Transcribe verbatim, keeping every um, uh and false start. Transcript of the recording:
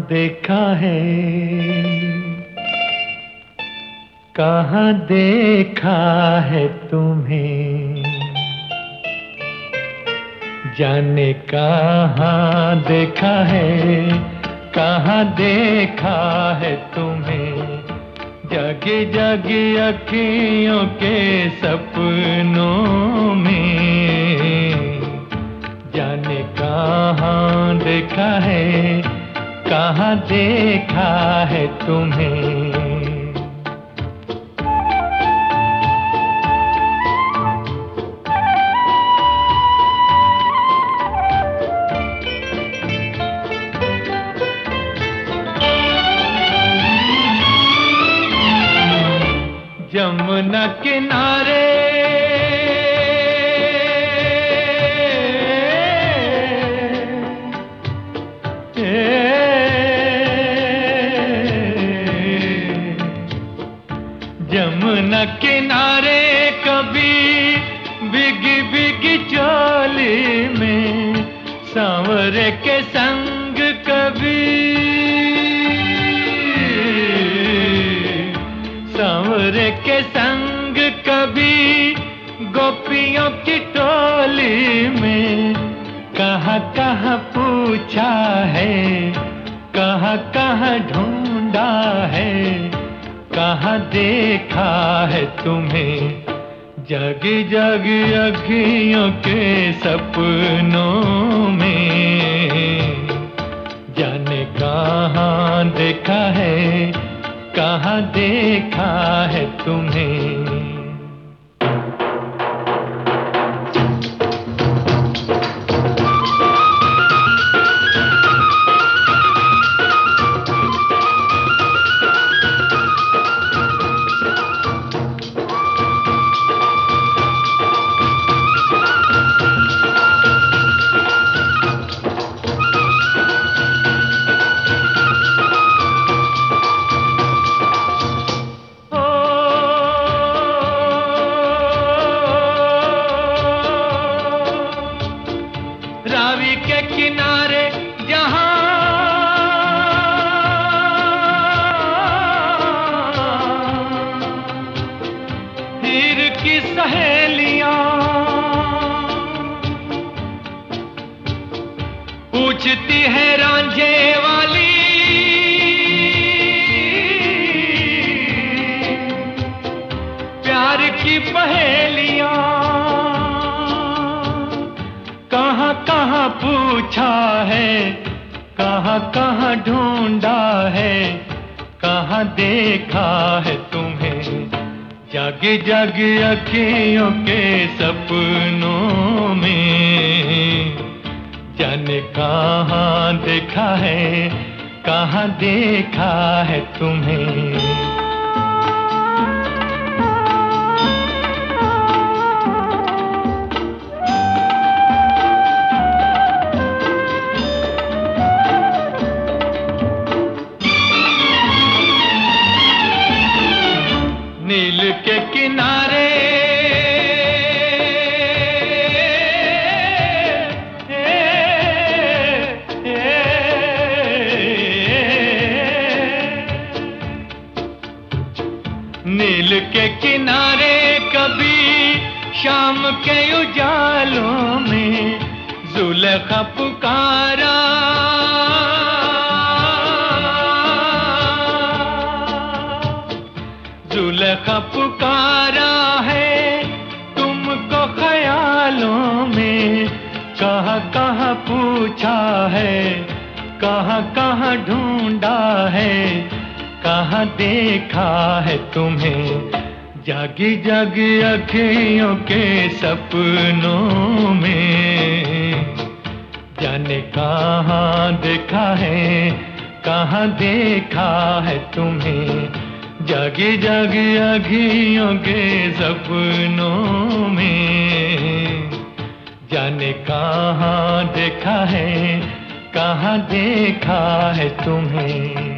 देखा है, कहाँ देखा है तुम्हें, जाने कहाँ देखा है, कहाँ देखा है तुम्हें, जगी जगी अखियों के सपनों में, जाने कहाँ देखा है, कहाँ देखा है तुम्हें। यमुना किनारे यमुना किनारे कभी बिगी बिगी चोली में सांवरे के संग, कभी सांवरे के संग, कभी गोपियों की टोली में, कहाँ कहाँ पूछा है, कहाँ कहाँ ढूंढा है, कहाँ देखा है तुम्हें, जगी जगी अखियों के सपनों में, जाने कहाँ देखा है, कहाँ देखा है तुम्हें। रावी के किनारे जहां हीर की सहेलियां पूछती है रांझे वाली, प्यार की पहेलियां, कहाँ कहाँ पूछा है, कहाँ कहाँ ढूंढा है, कहाँ देखा है तुम्हें, जागी जागी अखियों के सपनों में, जाने कहाँ देखा है, कहाँ देखा है तुम्हें। नील के किनारे नील के किनारे कभी शाम के उजालों में जुलेखा पुकारा, जुलेखा पुकारा है तुमको ख्यालों में, कहाँ कहाँ पूछा है, कहाँ कहाँ ढूंढा है, कहाँ देखा है तुम्हें, जागी जागी अखियों के सपनों में, जाने कहाँ देखा है, कहाँ देखा है तुम्हें, जागी जागी अखियों के सपनों में, जाने कहाँ देखा है, कहाँ देखा है तुम्हें।